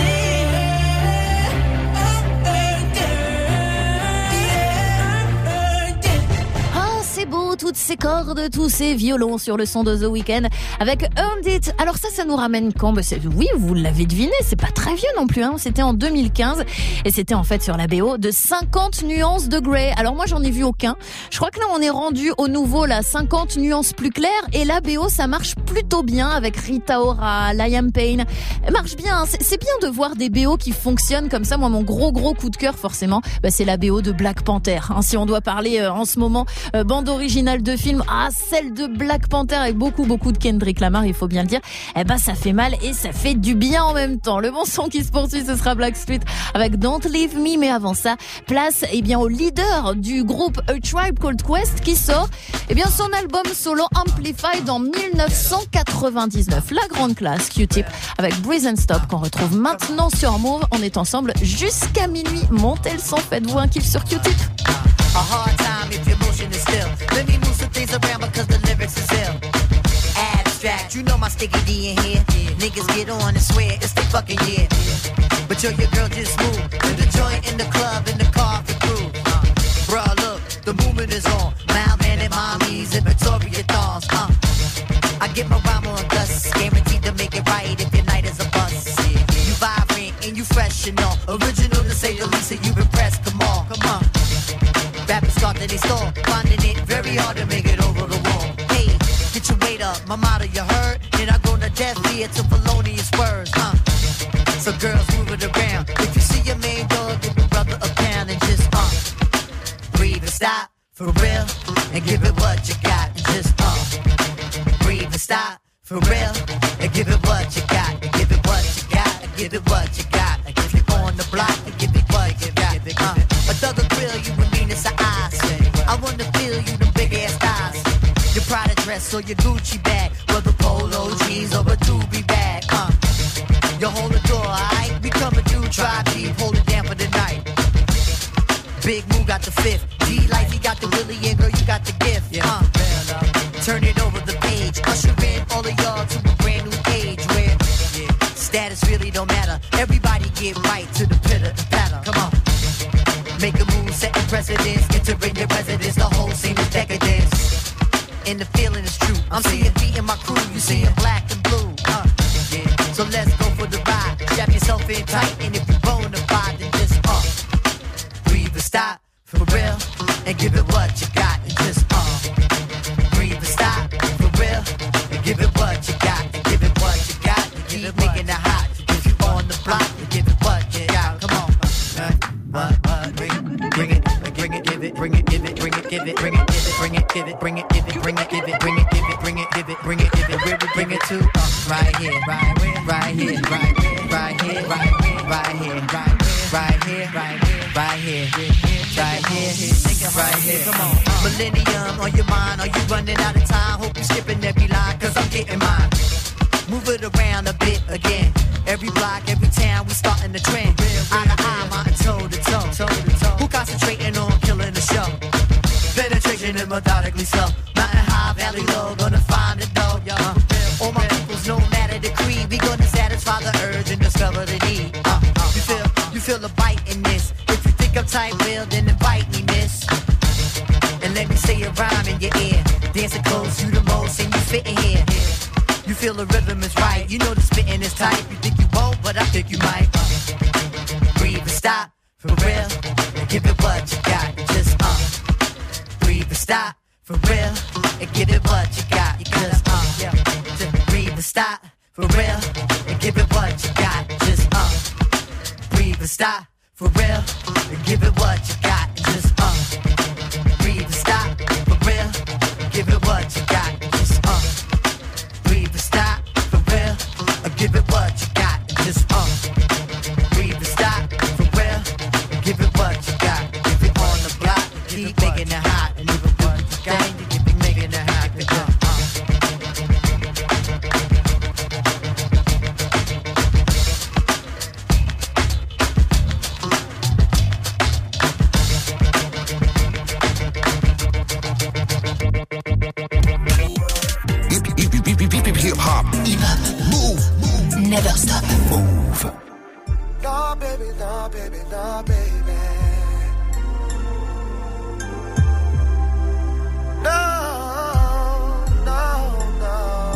it. Ah, c'est beau, toutes ces cordes, tous ces violons sur le son de The Weeknd avec Earned It. Alors ça nous ramène quand? Oui, vous l'avez deviné, c'est pas très vieux non plus, hein. C'était en 2015 et c'était en fait sur la BO de 50 nuances de Grey. Alors moi j'en ai vu aucun. Je crois que là on est rendu au nouveau, là, 50 nuances plus claires, et la BO ça marche plutôt bien avec Rita Ora, Liam Payne. Elle marche bien, hein. C'est bien de voir des BO qui fonctionnent comme ça. Moi mon gros coup de cœur forcément, c'est la BO de Black Panther, hein. Si on doit parler en ce moment bande originale de film, celle de Black Panther avec beaucoup de Kendrick Lamar, il faut bien le dire. Ça fait mal et ça fait du bien en même temps. Le bon son qui se poursuit, ce sera Blackstreet avec Don't Leave Me, mais avant ça, place au leader du groupe A Tribe Called Quest qui sort son album solo Amplified en 1999. La grande classe, Q-Tip avec Breeze and Stop qu'on retrouve maintenant sur Move. On est ensemble jusqu'à minuit. Montez le son, faites-vous un kiff sur Q-Tip. A hard time if your motion is still. Let me move some things around because the lyrics is ill. Abstract, you know my sticky D in here. Niggas get on and swear it's the fucking year. But yo, your girl just moved to the joint in the club, in the car for crew. Bruh, look, the movement is on. Malvan and mommies and Victoria thongs. I get my rhyme on dust, guaranteed to make it right if your night is a bust. You vibrant and you fresh and all. Original to say the least, and you've impressed. Come on. Rappers start that they stall, finding it very hard to make it over the wall. Hey, get your weight up, my motto you heard. Then I go to death here to felonious words, So girls move it around. If you see your main dog, give your brother a pound and just breathe and stop for real, and give it what you got and just breathe and stop for real, and give it what you got, and give it what you got, and give it what you got, and if you're on the block, and give it what you got. A thug will grill you with meanness of eyes. I wanna feel you, them big ass thighs. Your Prada dress or your Gucci bag, whether polo jeans or a doobie bag. You hold the door, alright? We coming through, try deep, hold it down for the night. Big Moo got the fifth, D-Life, he got the Willie, and girl, you got the gift. Turn it over the page, usher in all of y'all to a brand new age where status really don't matter. Everybody get right to the pitter and patter. Come on. Make a move, setting precedence, entering your residence, the whole scene is decadence. And the feeling is true. I'm seeing me and my crew, you seeing black and blue. So let's go for the ride. Strap yourself in tight, and if you're bona fide, then just breathe and stop for real, and give it what you got, and just breathe and stop for real, and give it what you got, and give it what you got, and keep making it hot. If you on the block, and give it what you got. Come on, what? Bring it, give it. give it, bring it, give it, bring it, give it, bring it, give it, bring it, give it, bring it, give it, bring it, give it, bring it, give it, where we bring it to? Right here, right here, right here, right here, right here, right here, right here, right here, right here, right here. Come on, millennium on your mind, are you running out of time? Hope you skipping every line, cause I'm getting mine. Move it around a bit again. Every block, every town, we starting the trend. Eye to eye, mountain toe to toe. Who concentrating on killing the show? Penetration and methodically slow. Mountain high, valley low, gonna find the dough, yo. All my peoples, no matter the creed, we gonna satisfy the urge and discover the need. You feel the bite in this. If you think I'm tight, well, then invite me, miss. And let me say a rhyme in your ear. Dancing close, you the most, and you fit in here. You feel the rhythm is right. You know the spitting is tight. You think you won't, but I think you might. Breathe and stop, for real. And give it what you got. Just breathe and stop, for real. And give it what you got. Just just breathe and stop, for real. And give it what you got. Just breathe and stop, for real. And give it what you got. Just breathe and stop, for real. And give it what you got. Just breathe and stop, for real. And give it what you got. Just breathe and stop, for real. And give it what you got. If you're on the block, keep making it hot. And even what you got, you keep making it hot. Hip-hop. Move. Never stop. Move. No, baby, no, baby, no, baby. No, no, no.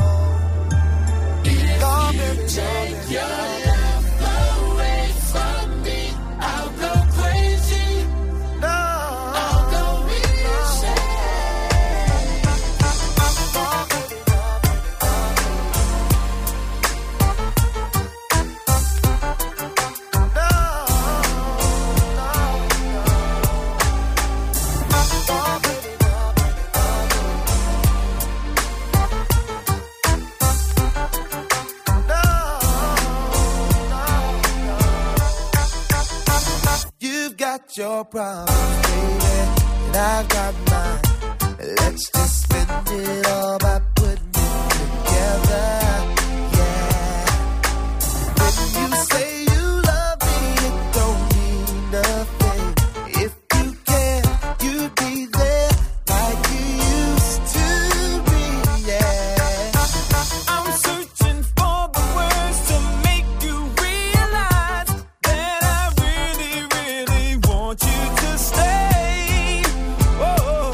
No, baby, Take your love away from me. I'll go crazy. No, I'll go insane. You've got your problems, baby, and I've got mine. Let's just spend it all by putting it together. Yeah. When you say you love me, it don't mean nothing. If you care, you'd be there like you used to be. Yeah. I'm searching for the words to make you realize that I really, really want you to stay. Oh,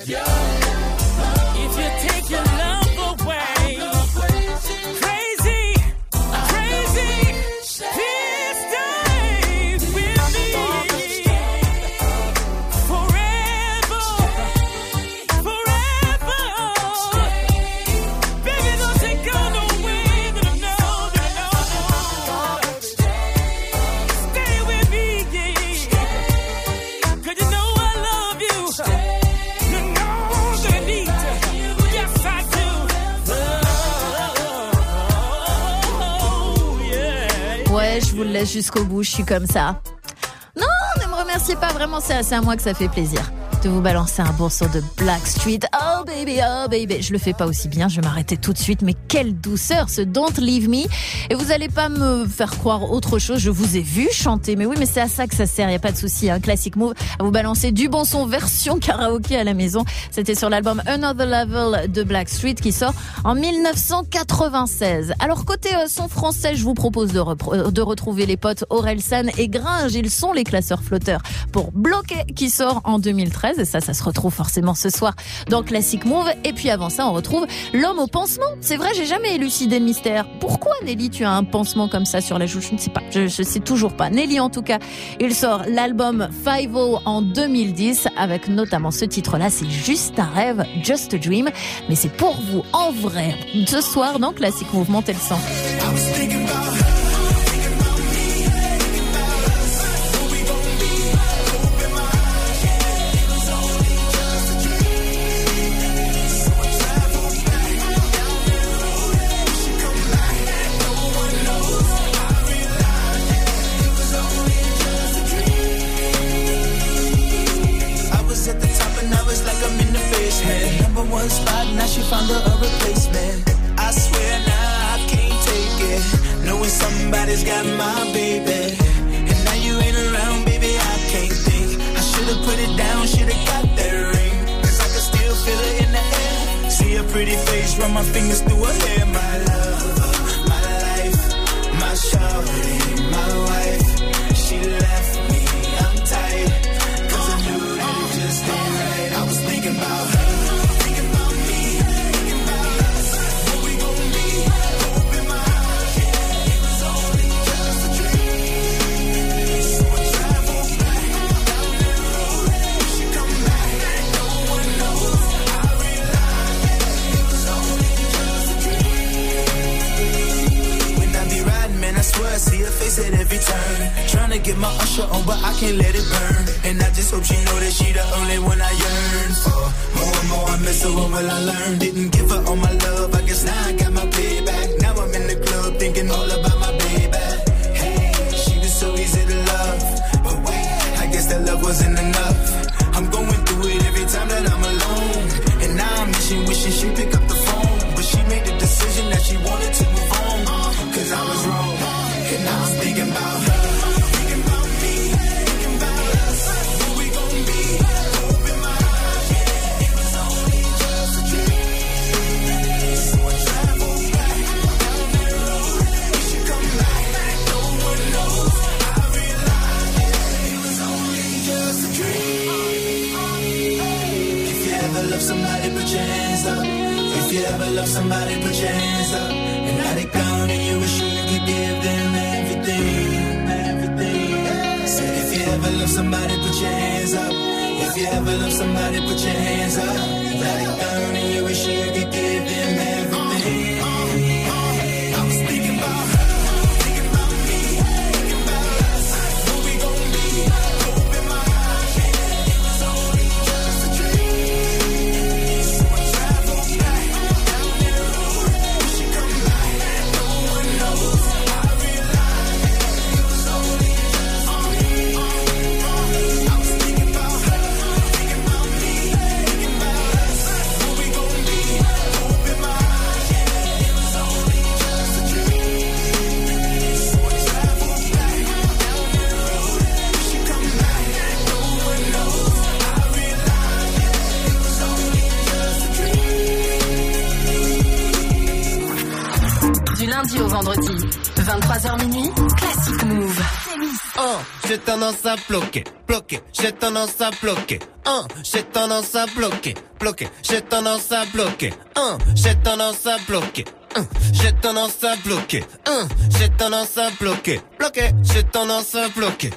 If you take your love away, crazy, crazy, please stay with me forever, forever. Baby, don't take on no way, no. Stay with me, yeah. 'Cause you know I love you. You know that I need to. Yes, I do. Oh, yeah. Ouais, je vous le laisse jusqu'au bout, je suis comme ça. Non, ne me remerciez pas, vraiment, c'est à moi que ça fait plaisir de vous balancer un bon son de Blackstreet. Oh baby, je le fais pas aussi bien, je vais m'arrêter tout de suite, mais quelle douceur ce Don't Leave Me. Et vous allez pas me faire croire autre chose, je vous ai vu chanter, mais oui, mais c'est à ça que ça sert, y a pas de souci, hein. Classic Move, à vous balancer du bon son version karaoké à la maison. C'était sur l'album Another Level de Blackstreet qui sort en 1996. Alors côté son français, je vous propose de retrouver les potes Orelsan et Gringe, ils sont les classeurs flotteurs pour Bloqué qui sort en 2013. Et ça se retrouve forcément ce soir dans Classic Move. Et puis avant ça, on retrouve L'homme au pansement. C'est vrai, j'ai jamais élucidé le mystère. Pourquoi, Nelly, tu as un pansement comme ça sur la joue? Je ne sais pas, je sais toujours pas. Nelly, en tout cas, il sort l'album 5-0 en 2010 avec notamment ce titre-là, c'est juste un rêve, Just a Dream. Mais c'est pour vous, en vrai, ce soir dans Classic Move. Montez le son. Number one spot, now she found her a replacement. I swear now I can't take it, knowing somebody's got my baby. And now you ain't around, baby, I can't think. I should've put it down, should've got that ring, 'cause I can still feel it in the air. See her pretty face, run my fingers through her hair. My love, my life, my shawty, my wife. She left me, I'm tight, 'cause I knew that it just ain't right. I was thinking about her. I see her face at every turn, trying to get my usher on, but I can't let it burn. And I just hope she know that she the only one I yearn for. More and more I miss her, what will I learn? Didn't give her all my love, I guess now I got my payback. Now I'm in the club thinking all about my baby. Hey, she was so easy to love, but wait, I guess that love wasn't enough. I'm going through it every time that I'm alone, and now I'm wishing she'd pick up the phone. But she made the decision that she wanted to move on, 'cause I was wrong. And I was thinking about her, thinking about me, thinking about us. Who we gon' be? Open my eyes, yeah. It was only just a dream. So I traveled back down that road. We should come back, no one knows. I realized, yeah, it was only just a dream. If you ever love somebody, put your hands up. If you ever love somebody, put your hands up. And now they gone and you wish you could give them everything, everything. Said if you ever love somebody, put your hands up. If you ever love somebody, put your hands up. Now they gone and you wish you could give them everything. I was thinking about her, thinking about me, thinking about us. Who we gon' be? Open my eyes, yeah. It was only just a dream. So I traveled back down that road. We should come back, no one knows. I realized, yeah, it was only just a dream. I was thinking about her, thinking about me, thinking about us. Who we gon' be? Open my eyes, yeah. It was only just a dream. So I traveled back down that road. We should come back, no one knows. I realized, yeah, it was only just a dream. Du lundi au vendredi, 23h minuit, Classic Move. Oh, j'ai tendance à bloquer, bloquer, j'ai tendance à bloquer. J'ai tendance à bloquer, bloquer. J'ai tendance à bloquer. J'ai tendance à bloquer. J'ai tendance à bloquer. J'ai tendance à bloquer, bloquer. J'ai tendance à bloquer.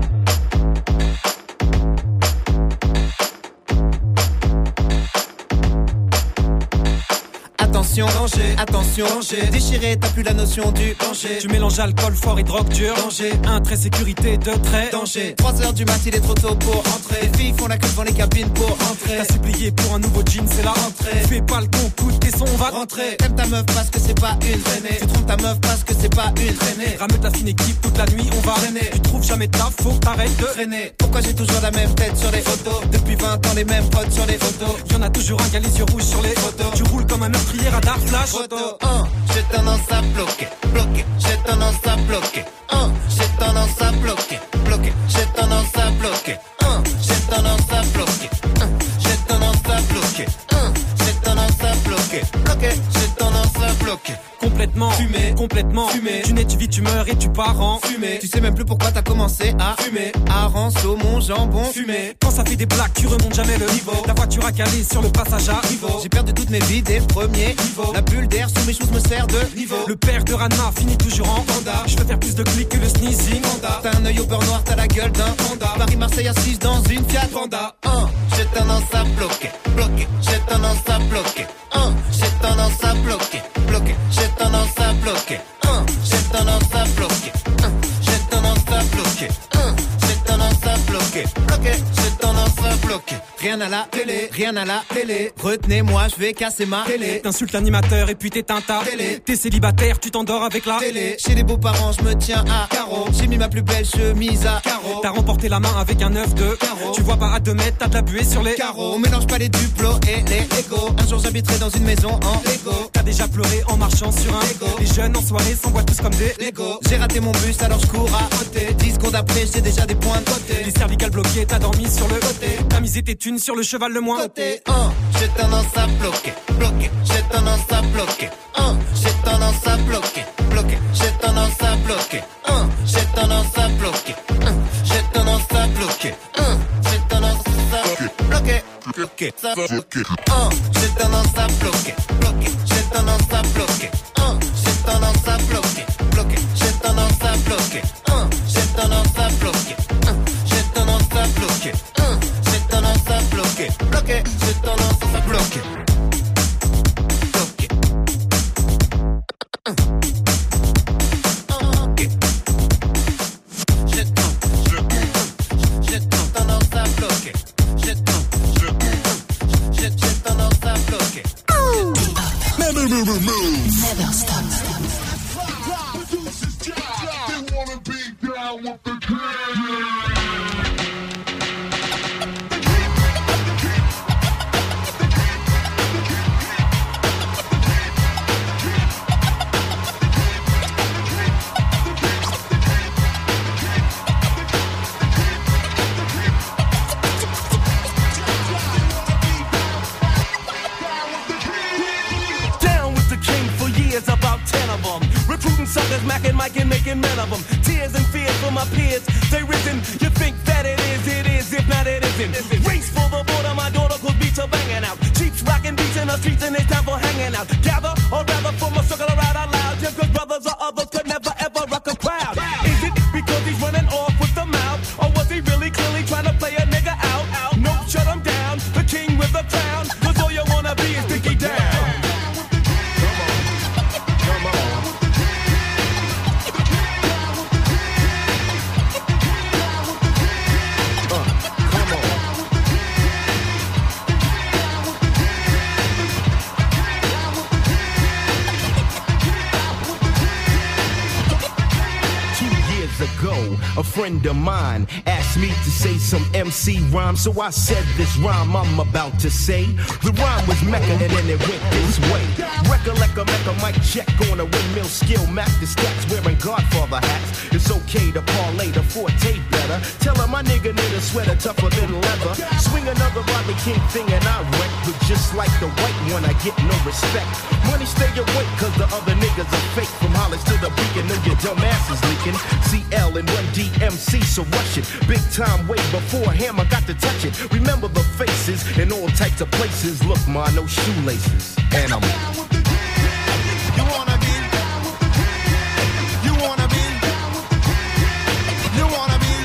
Attention, danger, attention, danger. Déchiré, t'as plus la notion du danger. Tu mélanges alcool fort et drogue dure. Danger. Un trait sécurité, deux traits. Danger. 3h du mat, il est trop tôt pour rentrer. Les filles font la queue devant les cabines pour rentrer. T'as supplié pour un nouveau jean, c'est la rentrée. Fais pas le con, coûte tes sons, on va rentrer. T'aimes ta meuf parce que c'est pas une traînée. Tu trompes ta meuf parce que c'est pas une traînée. Ramène ta fine équipe toute la nuit, on va traîner. Tu trouves jamais ta faut que t'arrêtes de traîner. Pourquoi j'ai toujours la même tête sur les photos? Depuis 20 ans, les mêmes potes sur les photos. Y'en a toujours un qui a les yeux rouges sur les photos. Tu roules comme un meurtrier à Dark Flash. J'ai tendance à bloquer, bloquer. J'ai tendance à bloquer. J'ai tendance à bloquer, bloquer. J'ai tendance à bloquer. J'ai tendance à bloquer. J'ai tendance à bloquer. J'ai tendance à bloquer, bloquer. J'ai tendance à bloquer. Complètement fumé, complètement fumé. Tu nais, tu vis, tu meurs et tu pars en fumé. Tu sais même plus pourquoi t'as commencé à fumer. Hareng, saumon, jambon, fumé. Quand ça fait des blagues, tu remontes jamais le niveau. La voiture a calé sur le passage à niveau. J'ai perdu toutes mes vies des premiers niveaux. La bulle d'air sous mes choses me sert de niveau. Le père de Ranma finit toujours en panda. Je veux faire plus de clics que le sneezing panda. T'as un œil au beurre noir, t'as la gueule d'un panda. Paris-Marseille assise dans une Fiat Panda. J'ai tendance à bloquer, bloquer. J'ai tendance à bloquer. J'ai tendance à bloquer, bloquer. J'ai tendance à bloquer. J'ai tendance à bloquer. J'ai tendance à bloquer. J'ai tendance à bloquer, bloquer. J'ai tendance à bloquer. Rien à la télé, rien à la télé. Retenez-moi, je vais casser ma télé. T'insultes l'animateur et puis t'éteins ta télé. T'es célibataire, tu t'endors avec la télé. Chez les beaux-parents, je me tiens à carreau. J'ai mis ma plus belle chemise à carreau. T'as remporté la main avec un œuf de carreau. Tu vois pas à 2 mètres, t'as de la buée sur les carreaux. On mélange pas les duplos et les Lego. Un jour j'habiterai dans une maison en Lego. T'as déjà pleuré en marchant sur un Lego. Les jeunes en soirée s'envoient tous comme des Lego. J'ai raté mon bus alors je cours à côté. 10 secondes après j'ai déjà des points de côté. Les cervicales bloquées, t'as dormi sur le côté. T'as misé tes thunes sur le cheval le moins côté. J'ai tendance à bloquer, bloquer. J'ai tendance à bloquer. J'ai tendance à bloquer, bloquer. J'ai tendance à bloquer. J'ai tendance à bloquer. J'ai tendance à bloquer. J'ai tendance à bloquer, bloquer, bloquer. J'ai tendance à bloquer, bloquer. J'ai tendance à bloquer. J'ai tendance à bloquer, bloquer. J'ai tendance à bloquer. J'ai tendance à bloquer. J'ai tendance à bloquer. J'ai tendance à bloquer, bloquer. J'ai tendance à bloquer. Never stop. Suckers macking, micing, making men of them. Tears and fears for my peers, they risen. You think that it is, if not it isn't. Race for the border, my daughter could beats are banging out. Cheeks rocking beats in the streets and it's time for hanging out. Gather, or rather form a circle around out loud. Just cause brothers or others could never ever rock a crowd. Is it because he's running off with the mouth? Or was he really clearly trying to play a nigga out? Nope, shut him down, the king with the crown. Cause all you wanna be is Dickie down. A friend of mine asked me to say some MC rhyme, so I said this rhyme I'm about to say. The rhyme was Mecca and then it went this way. Recollect a Mecca mic check on a windmill skill. Mac the stats wearing Godfather hats. It's okay to parlay the forte better. Tell her my nigga need a sweater tougher than leather. Swing another Rodney King thing and I wreck. But just like the white one, I get no respect. Money stay awake cause the other niggas are fake. From Hollis to the beacon, know your dumb ass is leaking. CL and Run DMC, so rush it. Big time way before Hammer got to touch it. Remember the faces in all types of places. Look, ma, no shoelaces. And I'm You wanna be? You wanna be? You wanna be?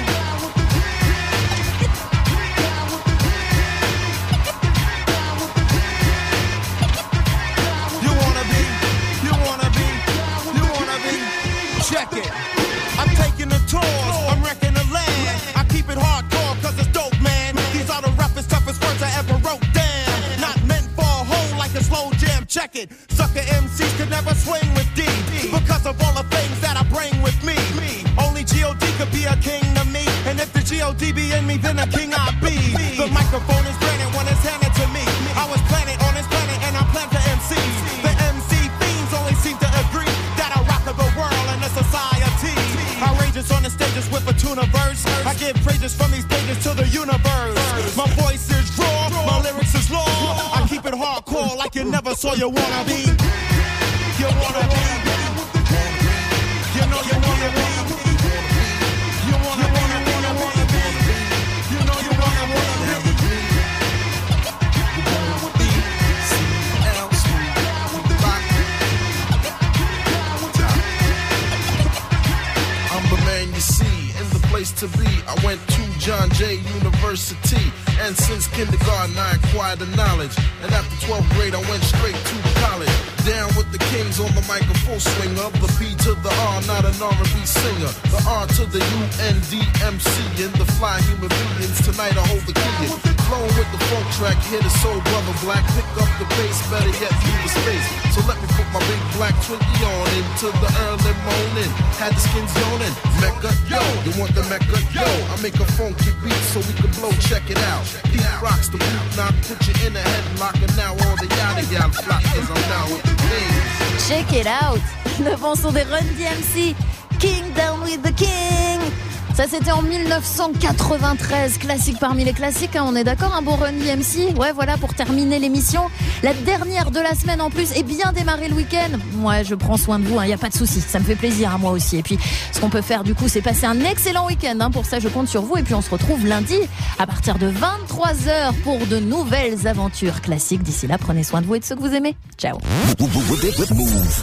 You wanna be? You wanna be? You wanna be? Check it. I'm taking the tours. I'm wrecking the land. I keep it hardcore 'cause it's dope, man. These are the roughest, toughest words I ever wrote down. Not meant for a hole like a slow jam. Check it. Sucker MCs could never swing with D because of all the things that I bring with me. Only G.O.D. could be a king to me. And if the G.O.D. be in me, then a king I be. The microphone is granted when it's handed to me. I was planted on this planet and I plan to MC. The MC fiends only seem to agree that I rock the world and the society. Outrageous on the stages with a tuna verse. I give praises from these pages to the universe. My voice is raw, my lyrics is law. I keep it hardcore like you never saw you wanna be. You wanna be. You know you wanna be. You wanna be. You know you wanna be. I'm the man you see in the place to be. I went to John Jay University, and since kindergarten I acquired the knowledge. And after 12th grade I went straight to college. Down with the kings on the mic, a full swing of the P to the R, not an R&B singer. The R to the UNDMC, and the fly human beings. Tonight I hold the key. Flowing with the funk track, hit a soul brother black. Pick up the bass, better yet leave the space. So let me put my big black Twinkie on into the early morning. Had the skins yawning. Mecca, yo, you want the Mecca, yo? I make a funky beat so we can blow, check it out. Deep rocks the boot knock, put you in a headlock, and now all the yada yada flock, cause I'm down with the things. Check it out. Le bon son des Run DMC. King Down with the King. Ça c'était en 1993, classique parmi les classiques, hein, on est d'accord, un bon Run DMC. Ouais, voilà, pour terminer l'émission, la dernière de la semaine en plus, et bien démarrer le week-end. Ouais, je prends soin de vous, y a pas de souci, ça me fait plaisir à moi aussi. Et puis, ce qu'on peut faire du coup, c'est passer un excellent week-end, hein. Pour ça, je compte sur vous. Et puis, on se retrouve lundi à partir de 23h pour de nouvelles aventures classiques. D'ici là, prenez soin de vous et de ceux que vous aimez. Ciao.